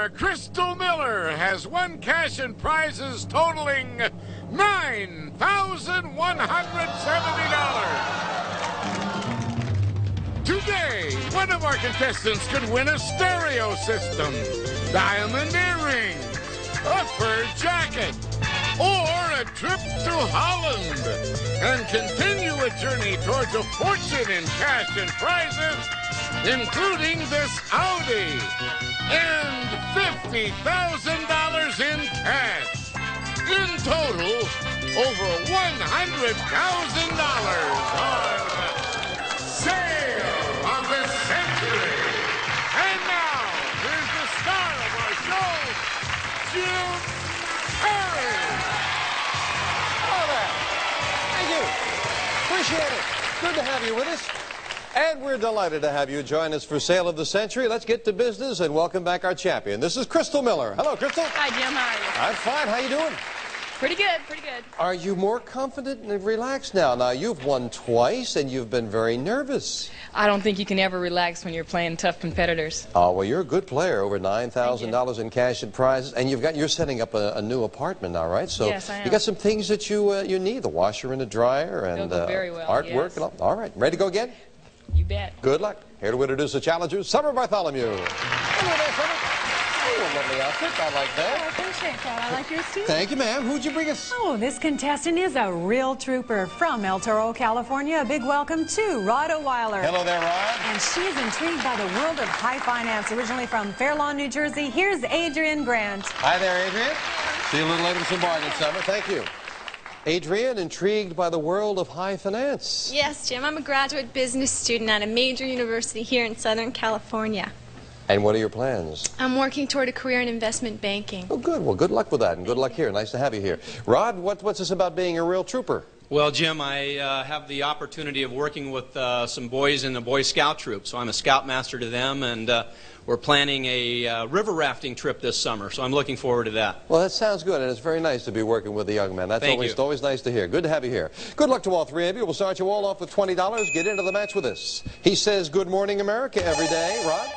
star, Crystal Miller, has won cash and prizes totaling $9,170. Today, one of our contestants could win a stereo system, diamond earrings, a fur jacket, or a trip to Holland, and continue a journey towards a fortune in cash and prizes, including this Audi and $50,000 in cash. In total, over $100,000 on Sale of the Century. And now, here's the star of our show, Jim Perry. Hello there. Thank you. Appreciate it. Good to have you with us. And we're delighted to have you join us for Sale of the Century. Let's get to business and welcome back our champion. This is Crystal Miller. Hello, Crystal. Hi, Jim. How are you? I'm fine. How you doing? Pretty good, pretty good. Are you more confident and relaxed now? Now, you've won twice and you've been very nervous. I don't think you can ever relax when you're playing tough competitors. Oh, well, you're a good player. Over $9,000 in cash and prizes. And you're setting up a new apartment now, right? So yes, I am. You got some things that you need, the washer and the dryer and They'll go very well, artwork. yes. And all right. Ready to go again? You bet. Good luck. Here to introduce the challengers, Summer Bartholomew. Hello there, Summer. Oh, a lovely outfit. I like I that. appreciate that. I like yours too. Thank you, ma'am. Who'd you bring us? Oh, this contestant is a real trooper from El Toro, California. A big welcome to Rod Weiler. Hello there, Rod. And she's intrigued by the world of high finance. Originally from Fair Lawn, New Jersey, here's Adrian Grant. Hi there, Adrian. See you a little later with some bargains, Summer. Thank you. Adrian, intrigued by the world of high finance. Yes, Jim. I'm a graduate business student at a major university here in Southern California. And what are your plans? I'm working toward a career in investment banking. Oh, good. Well, good luck with that, and good luck here. Nice to have you here. Rod, what's this about being a real trooper? Well, Jim, I have the opportunity of working with some boys in the Boy Scout troop, so I'm a scoutmaster to them, and we're planning a river rafting trip this summer, so I'm looking forward to that. Well, that sounds good, and it's very nice to be working with a young man. That's always nice to hear. Good to have you here. Good luck to all three of you. We'll start you all off with $20. Get into the match with us. He says, "Good morning, America," every day. Rod?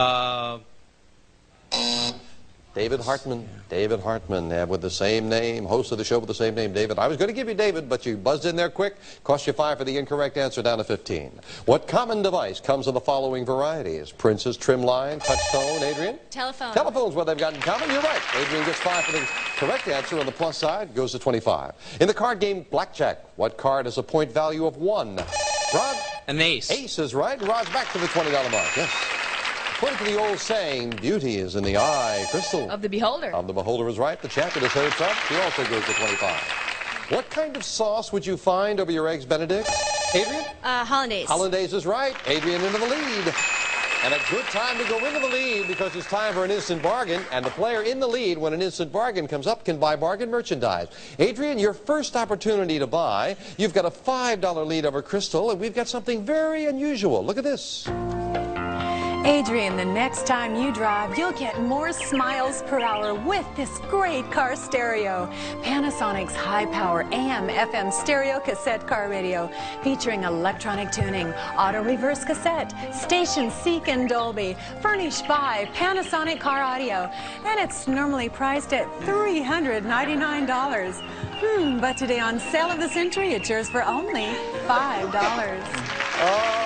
David Hartman. David Hartman, with the same name, host of the show with the same name, David. I was going to give you David, but you buzzed in there quick. Cost you 5 for the incorrect answer, down to 15. What common device comes in the following varieties? Princess, trim line, touch tone. Adrian? Telephone. Telephone's what they've got in common. You're right. Adrian gets 5 for the correct answer. On the plus side, goes to 25. In the card game Blackjack, what card has a point value of 1? Rod? An ace. Ace is right. Rod's back to the $20 mark. Yes. According to the old saying, beauty is in the eye, Crystal. Of the beholder. Of the beholder is right. The champion is heard some. He also goes to 25. What kind of sauce would you find over your Eggs Benedict? Adrian? Hollandaise. Hollandaise is right. Adrian into the lead. And a good time to go into the lead because it's time for an instant bargain. And the player in the lead, when an instant bargain comes up, can buy bargain merchandise. Adrian, your first opportunity to buy. You've got a $5 lead over Crystal, and we've got something very unusual. Look at this. Adrian, the next time you drive, you'll get more smiles per hour with this great car stereo. Panasonic's high-power AM/FM stereo cassette car radio featuring electronic tuning, auto-reverse cassette, station Seek and Dolby, furnished by Panasonic Car Audio. And it's normally priced at $399. But today on Sale of the Century, it's yours for only $5. Oh.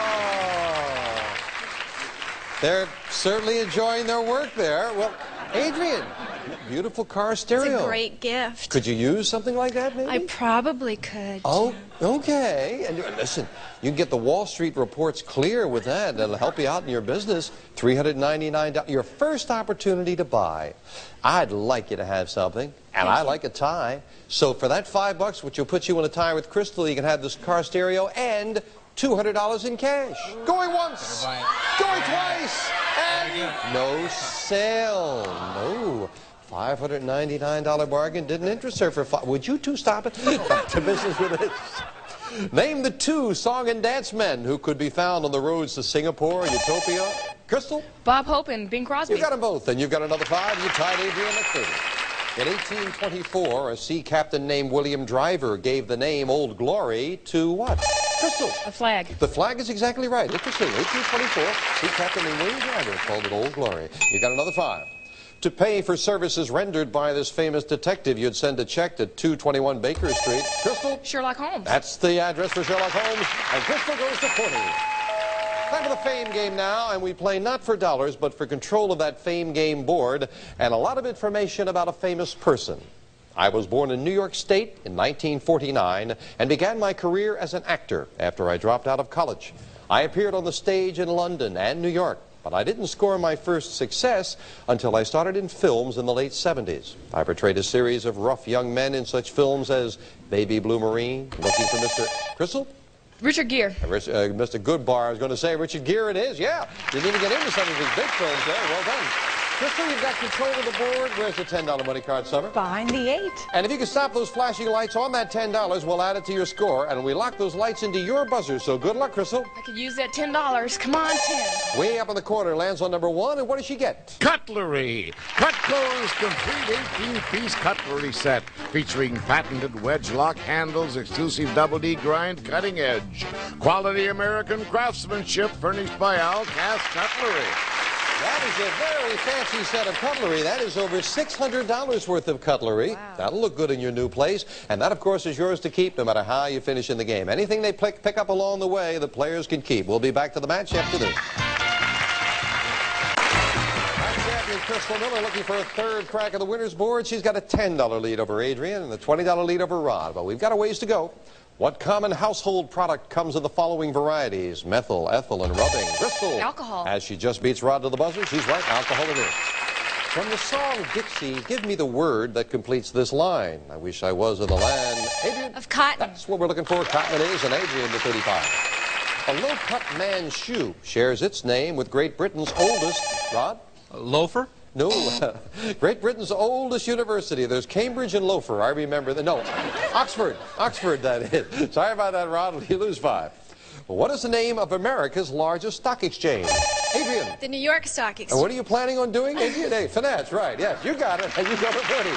They're certainly enjoying their work there. Well, Adrian, beautiful car stereo. It's a great gift. Could you use something like that, maybe? I probably could. Oh, okay. And listen, you can get the Wall Street reports clear with that. That'll help you out in your business. $399. Your first opportunity to buy. I'd like you to have something, and I like a tie. So for that $5, which will put you in a tie with Crystal, you can have this car stereo and $200 in cash. Going once, going twice, and no sale. No. $599 bargain didn't interest her for Would you two stop it? Back to business with it. Name the 2 song and dance men who could be found on the roads to Singapore, Utopia. Crystal? Bob Hope and Bing Crosby. You got them both, and you've got another 5. You tied Adrian at 30. In 1824, a sea captain named William Driver gave the name Old Glory to what? Crystal. A flag. The flag is exactly right. Interesting. 1824, sea captain named William Driver called it Old Glory. You got another 5. To pay for services rendered by this famous detective, you'd send a check to 221 Baker Street. Crystal? Sherlock Holmes. That's the address for Sherlock Holmes, and Crystal goes to 40. Time for the Fame Game now, and we play not for dollars, but for control of that Fame Game board and a lot of information about a famous person. I was born in New York State in 1949 and began my career as an actor after I dropped out of college. I appeared on the stage in London and New York, but I didn't score my first success until I started in films in the late 70s. I portrayed a series of rough young men in such films as Baby Blue Marine, Looking for Mr. Crystal? Richard Gere. Mr. Goodbar, I was going to say Richard Gere it is, yeah. Didn't even get into some of his big films there. Well done. Crystal, you've got control of the board. Where's the $10 money card, Summer? Behind the 8. And if you can stop those flashing lights on that $10, we'll add it to your score, and we lock those lights into your buzzer. So good luck, Crystal. I could use that $10. Come on, 10. Way up in the corner, lands on number 1, and what does she get? Cutlery. Cutco's complete 18-piece cutlery set featuring patented wedge lock handles, exclusive double D grind, cutting edge. Quality American craftsmanship furnished by Al Cast Cutlery. That is a very fancy set of cutlery. That is over $600 worth of cutlery. Wow. That'll look good in your new place. And that, of course, is yours to keep no matter how you finish in the game. Anything they pick up along the way, the players can keep. We'll be back to the match after this. Champion Crystal Miller looking for a third crack at the winner's board. She's got a $10 lead over Adrian and a $20 lead over Rod. But we've got a ways to go. What common household product comes in the following varieties? Methyl, ethyl, and rubbing. Crystal. Alcohol. As she just beats Rod to the buzzer, she's right. Alcohol it is. From the song Dixie, give me the word that completes this line. I wish I was in the land. Adrian? Of cotton. That's what we're looking for. Cotton it is, and Adrian to 35. A low-cut man's shoe shares its name with Great Britain's oldest. Rod? Loafer? No, Great Britain's oldest university. There's Cambridge and Loafer. I remember that. No, Oxford. Oxford, that is. Sorry about that, Rod. You lose 5. What is the name of America's largest stock exchange? Adrian. The New York Stock Exchange. And what are you planning on doing, Adrian? Hey, finance, right. Yes, you got it. And you go to 30.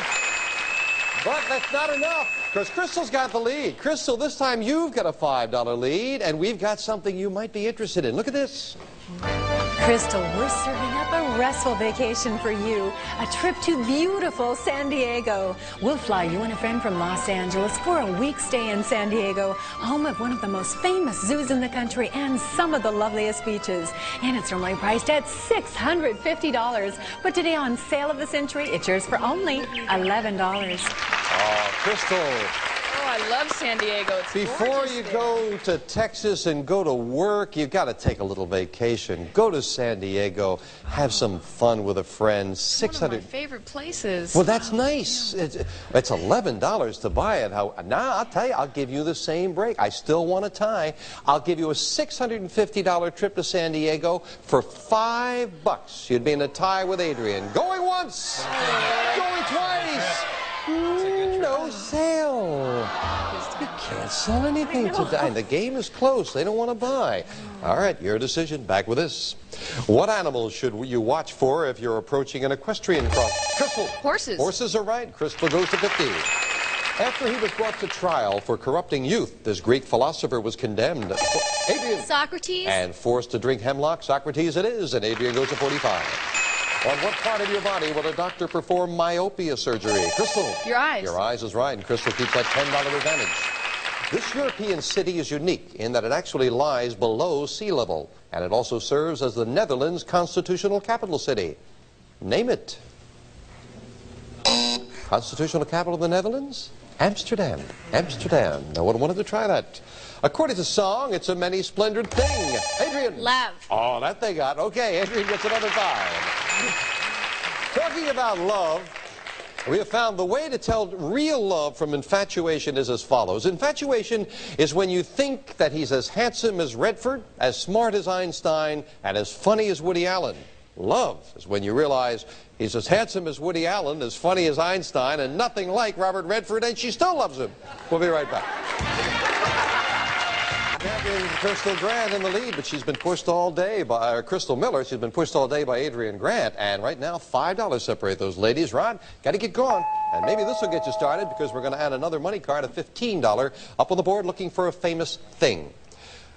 But that's not enough, because Crystal's got the lead. Crystal, this time you've got a $5 lead, and we've got something you might be interested in. Look at this. Crystal, we're serving up a restful vacation for you. A trip to beautiful San Diego. We'll fly you and a friend from Los Angeles for a week stay in San Diego, home of one of the most famous zoos in the country and some of the loveliest beaches. And it's normally priced at $650. But today on Sale of the Century, it's yours for only $11. Oh, Crystal. Oh, I love San Diego. It's Before gorgeous you there. go to Texas and go to work, you've got to take a little vacation. Go to San Diego, have some fun with a friend. One of my favorite places. Well, that's nice. It's $11 to buy it. Now, I'll tell you, I'll give you the same break. I still want a tie. I'll give you a $650 trip to San Diego for $5. You'd be in a tie with Adrian. Going once, going twice. No sale. You can't sell anything today. The game is close. They don't want to buy. All right, your decision. Back with this. What animals should you watch for if you're approaching an equestrian cross? Crystal. Horses. Horses are right. Crystal goes to 50. After he was brought to trial for corrupting youth, this Greek philosopher was condemned. Adrian. Socrates. And forced to drink hemlock. Socrates it is, and Adrian goes to 45. On what part of your body will a doctor perform myopia surgery? Crystal. Your eyes. Your eyes is right, and Crystal keeps that $10 advantage. This European city is unique in that it actually lies below sea level, and it also serves as the Netherlands' constitutional capital city. Name it. Constitutional capital of the Netherlands? Amsterdam. Amsterdam. No one wanted to try that. According to song, it's a many splendored thing. Adrian. Love. Oh, that they got. Okay, Adrian gets another 5. Talking about love, we have found the way to tell real love from infatuation is as follows. Infatuation is when you think that he's as handsome as Redford, as smart as Einstein, and as funny as Woody Allen. Love is when you realize he's as handsome as Woody Allen, as funny as Einstein, and nothing like Robert Redford, and she still loves him. We'll be right back. Champion Crystal Grant in the lead, but she's been pushed all day by Crystal Miller. She's been pushed all day by Adrian Grant, and right now $5 separate those ladies. Rod, got to get going, and maybe this will get you started because we're going to add another money card, a $15 up on the board, looking for a famous thing.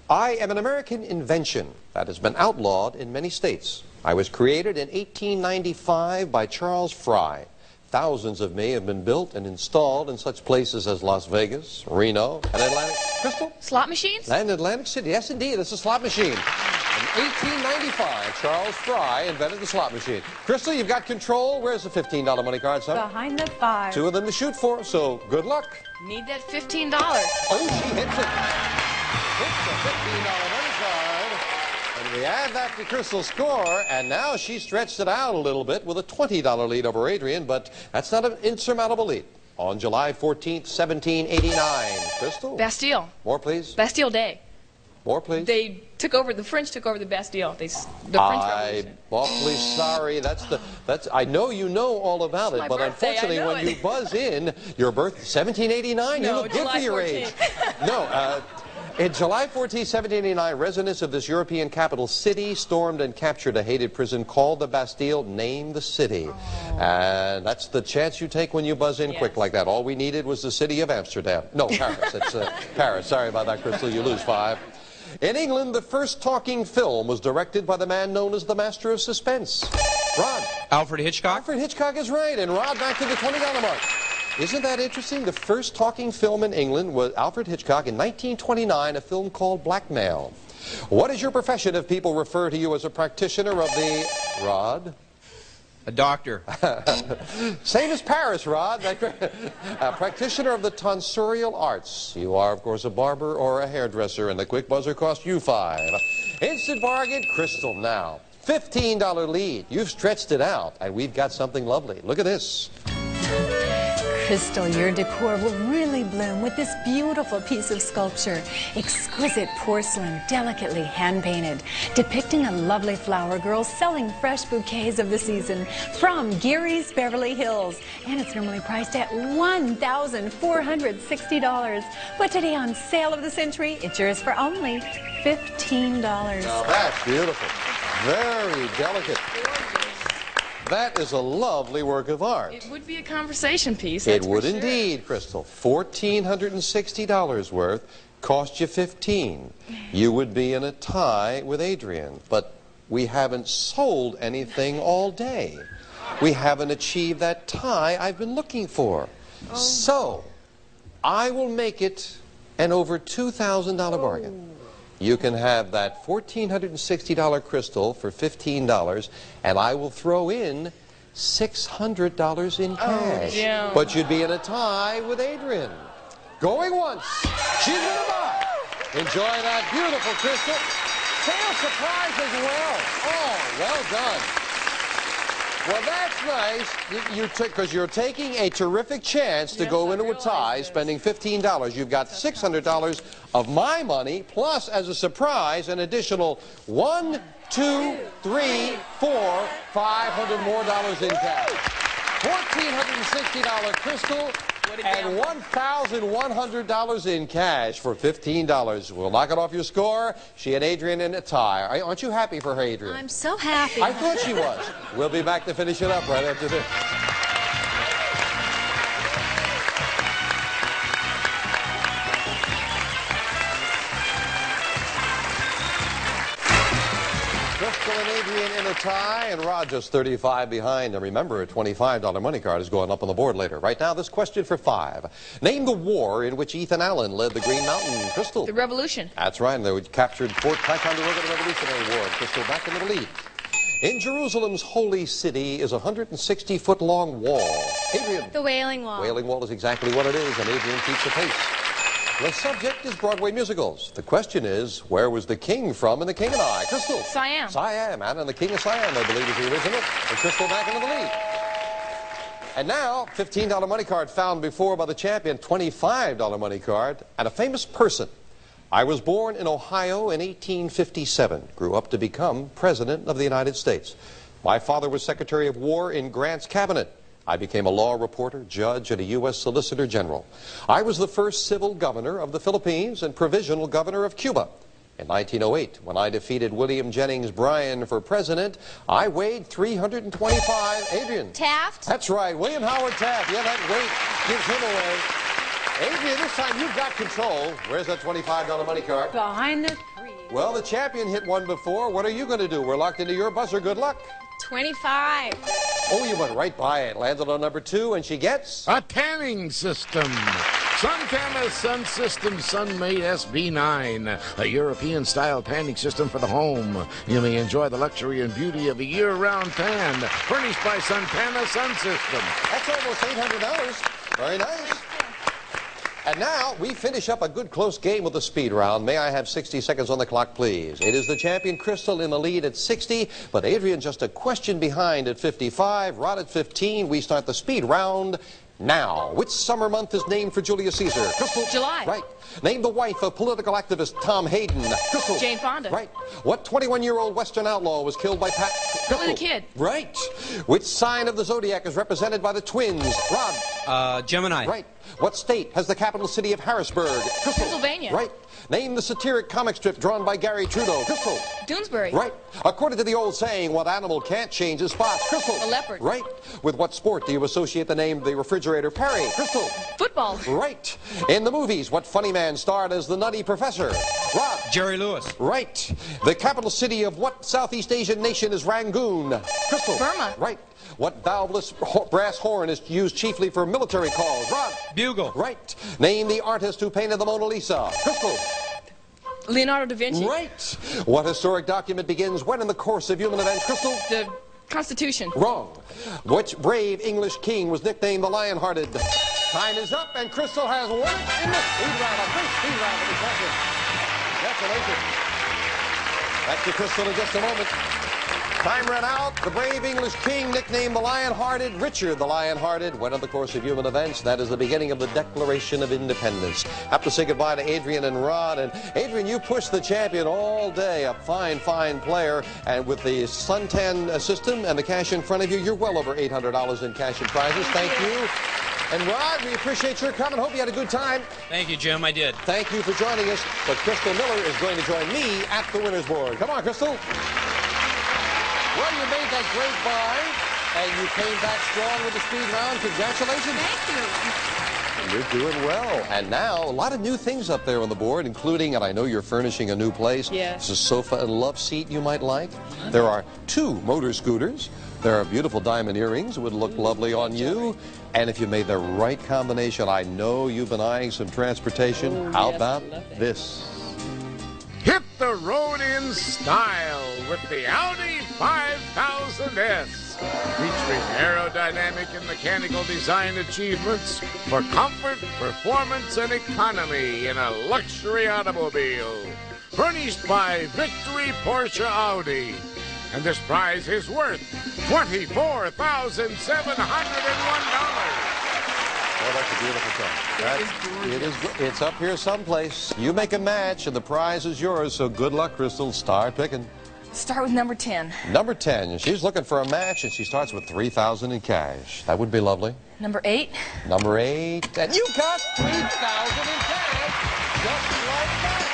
I am an American invention that has been outlawed in many states. I was created in 1895 by Charles Fry. Thousands of me have been built and installed in such places as Las Vegas, Reno, and Atlantic... Crystal? Slot machines? And Atlantic City. Yes, indeed. It's a slot machine. In 1895, Charles Fry invented the slot machine. Crystal, you've got control. Where's the $15 money card, son? Behind the 5. 2 of them to shoot for, so good luck. Need that $15. Oh, she hits it. Hits the $15 money card. And we add that to Crystal's score, and now she stretched it out a little bit with a $20 lead over Adrian, but that's not an insurmountable lead. On July 14th, 1789. Crystal? Bastille. More, please. Bastille Day. More, please. The French took over the Bastille. The French I'm Revolution. awfully sorry. I know you know all about it, my but birthday, unfortunately, I know when it. you buzz in, your birth, 1789, you No, look good July for your 14th. age. No, in July 14, 1789, residents of this European capital city stormed and captured a hated prison called the Bastille. Name the city. And that's the chance you take when you buzz in quick like that. All we needed was the city of Amsterdam. No, Paris. It's Paris. Sorry about that, Crystal. You lose 5. In England, the first talking film was directed by the man known as the Master of Suspense. Rod. Alfred Hitchcock? Alfred Hitchcock is right. And Rod, back to the $20 mark. Isn't that interesting? The first talking film in England was Alfred Hitchcock in 1929, a film called Blackmail. What is your profession if people refer to you as a practitioner of the... Rod? A doctor. Same as Paris, Rod. A practitioner of the tonsorial arts. You are, of course, a barber or a hairdresser, and the quick buzzer cost you 5. Instant bargain, Crystal now. $15 lead. You've stretched it out, and we've got something lovely. Look at this. Crystal, your decor will really bloom with this beautiful piece of sculpture. Exquisite porcelain, delicately hand-painted, depicting a lovely flower girl selling fresh bouquets of the season from Gary's Beverly Hills. And it's normally priced at $1,460. But today on Sale of the Century, it's yours for only $15. Now that's beautiful. Very delicate. That is a lovely work of art. It would be a conversation piece. It that's would for sure. indeed, Crystal. $1,460 worth, cost you $15. You would be in a tie with Adrian, but we haven't sold anything all day. We haven't achieved that tie I've been looking for. So, I will make it an over $2,000 bargain. You can have that $1,460 crystal for $15, and I will throw in $600 in cash. yeah. But you'd be in a tie with Adrian. Going once, she's going to buy. Enjoy that beautiful crystal. Sale surprise as well. Oh, well done. Well, that's nice, because you're taking a terrific chance to go into a tie, spending $15. You've got $600 of my money, plus, as a surprise, an additional $1, 2, 3, 4, $500 more in cash. $1,460 crystal and $1,100 in cash for $15. We'll knock it off your score. She and Adrian in a tie. Aren't you happy for her, Adrian? I'm so happy. I thought she was. We'll be back to finish it up right after this. Crystal and Adrian in a tie, and Rod just 35 behind. And remember, a $25 money card is going up on the board later. Right now, this question for 5. Name the war in which Ethan Allen led the Green Mountain. Crystal. The Revolution. That's right. And they captured Fort Ticonderoga, the Revolutionary War. Crystal back in the lead. In Jerusalem's holy city is a 160-foot-long wall. Adrian. The Wailing Wall. Wailing Wall is exactly what it is, and Adrian keeps the pace. The subject is Broadway musicals. The question is, where was the king from in The King and I? Crystal. Siam. Siam. Anna and the King of Siam, I believe, is the original. And Crystal back into the lead. And now, $15 money card found before by the champion, $25 money card, and a famous person. I was born in Ohio in 1857, grew up to become President of the United States. My father was Secretary of War in Grant's cabinet. I became a law reporter, judge, and a U.S. Solicitor General. I was the first civil governor of the Philippines and provisional governor of Cuba. In 1908, when I defeated William Jennings Bryan for president, I weighed 325. Adrian. Taft. That's right, William Howard Taft. Yeah, that weight gives him away. Adrian, this time you've got control. Where's that $25 money card? Behind the tree. Well, the champion hit one before. What are you going to do? We're locked into your buzzer. Good luck. 25. Oh, you went right by it. Landed on number 2, and she gets... A tanning system. Suntana Sun System Sunmate SB9, a European-style tanning system for the home. You may enjoy the luxury and beauty of a year-round tan, furnished by Suntana Sun System. That's almost $800. Very nice. And now we finish up a good close game with a speed round. May I have 60 seconds on the clock, please? It is the champion, Crystal, in the lead at 60, but Adrian just a question behind at 55. Rod at 15. We start the speed round now. Which summer month is named for Julius Caesar? Crystal? July. Right. Name the wife of political activist Tom Hayden. Crystal? Jane Fonda. Right. What 21-year-old Western outlaw was killed by Pat? Billy the Kid. Right. Which sign of the zodiac is represented by the twins? Rod? Gemini. Right. What state has the capital city of Harrisburg? Crystal? Pennsylvania. Right. Name the satiric comic strip drawn by Gary Trudeau. Crystal? Doonesbury. Right. According to the old saying, what animal can't change its spots? Crystal? A leopard. Right. With what sport do you associate the name the refrigerator Perry? Crystal? Football. Right. In the movies, what funny man starred as the nutty professor? Rod? Jerry Lewis. Right. The capital city of what Southeast Asian nation is Rangoon? Crystal? Burma. Right. What valveless brass horn is used chiefly for military calls? Rod? Bugle. Right. Name the artist who painted the Mona Lisa. Crystal? Leonardo da Vinci. Right. What historic document begins when in the course of human events? Crystal? The Constitution. Wrong. Which brave English king was nicknamed the Lion-Hearted? Time is up, and Crystal has won it in the speed round. A great speed round for the champion. Congratulations. Back to Crystal in just a moment. Time ran out. The brave English king, nicknamed the Lion-Hearted, Richard the Lion-Hearted, went on the course of human events. That is the beginning of the Declaration of Independence. Have to say goodbye to Adrian and Rod. And Adrian, you pushed the champion all day. A fine, fine player. And with the suntan system and the cash in front of you, you're well over $800 in cash and prizes. Thank you. And Rod, we appreciate your coming. Hope you had a good time. Thank you, Jim. I did. Thank you for joining us. But Crystal Miller is going to join me at the winner's board. Come on, Crystal. Well, you made that great buy, and you came back strong with the speed round. Congratulations. Thank you. You're doing well. And now, a lot of new things up there on the board, including, and I know you're furnishing a new place. Yes. It's a sofa and love seat you might like. There are 2 motor scooters. There are beautiful diamond earrings that would look lovely on you. And if you made the right combination, I know you've been eyeing some transportation. How about this? Hit the road in style with the Audi 5000S, featuring aerodynamic and mechanical design achievements for comfort, performance, and economy in a luxury automobile. Furnished by Victory Porsche Audi. And this prize is worth $24,701. Oh, that's a beautiful car. It's up here someplace. You make a match, and the prize is yours. So good luck, Crystal. Start picking. Start with number 10. Number 10. She's looking for a match, and she starts with $3,000 in cash. That would be lovely. Number 8. Number 8. And you got $3,000 in cash. Just like that.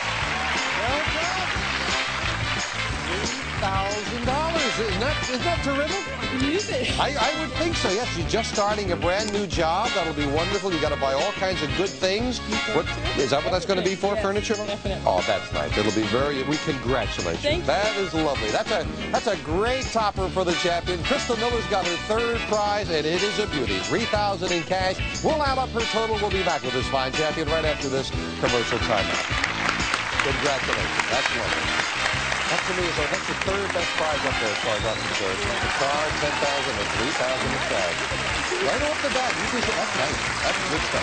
Well done. $3,000. Isn't that terrific? Use it. I would think so, yes. You're just starting a brand new job. That'll be wonderful. You got to buy all kinds of good things. What, is that what that's going to be for, yes, furniture? Definitely. Oh, that's nice. It'll be we congratulate you. Thank you. That is lovely. That's a great topper for the champion. Crystal Miller's got her 3rd prize, and it is a beauty. $3,000 in cash. We'll add up her total. We'll be back with this fine champion right after this commercial timeout. Congratulations. That's lovely. That to me is that's the 3rd best prize up there as far as I'm concerned. The car, $10,000 and $3,000 in cash. Right off the bat, you can say that's nice. That's good stuff.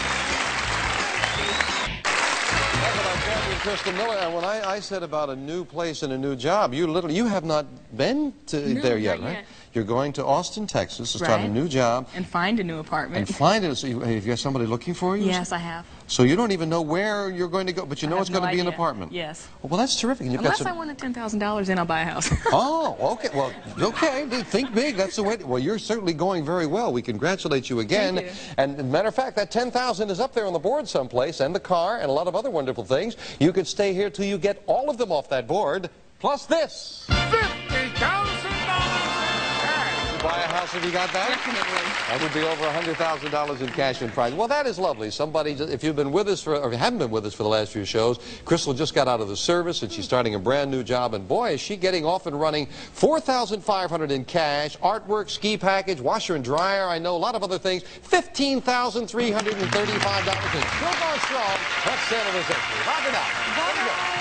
That's what I'm champion Crystal Miller. And when I said about a new place and a new job, you have not been there yet, not right? yet. You're going to Austin, Texas to start a Right. new job. And find a new apartment. And find it. So have you got somebody looking for you? Yes, I have. So you don't even know where you're going to go, but you know I it's have going to be no an idea. apartment. Yes. Well, that's terrific. And you've Unless got I some... wanted $10,000, then I'll buy a house. Oh, okay. Well, okay. Think big. That's the way. Well, you're certainly going very well. We congratulate you again. Thank you. And as a matter of fact, that $10,000 is up there on the board someplace, and the car, and a lot of other wonderful things. You could stay here till you get all of them off that board, plus this. $50,000 in cash. buy a house if you got that? Definitely. That would be over $100,000 in cash and prize. Well, that is lovely. Somebody, if you've been with us or haven't been with us for the last few shows, Crystal just got out of the service and she's starting a brand new job. And boy, is she getting off and running. $4,500 in cash, artwork, ski package, washer and dryer. I know a lot of other things. $15,335 and still going strong. That's Sale of the Century. Rock it out. Bye-bye.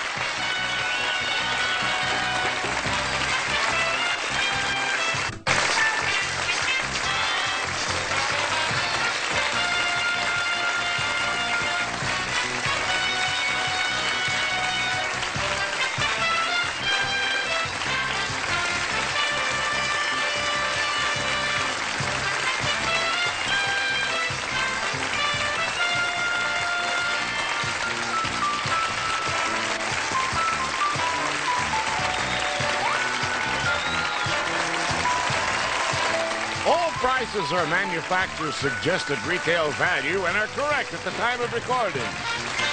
All prices are manufacturer's suggested retail value and are correct at the time of recording.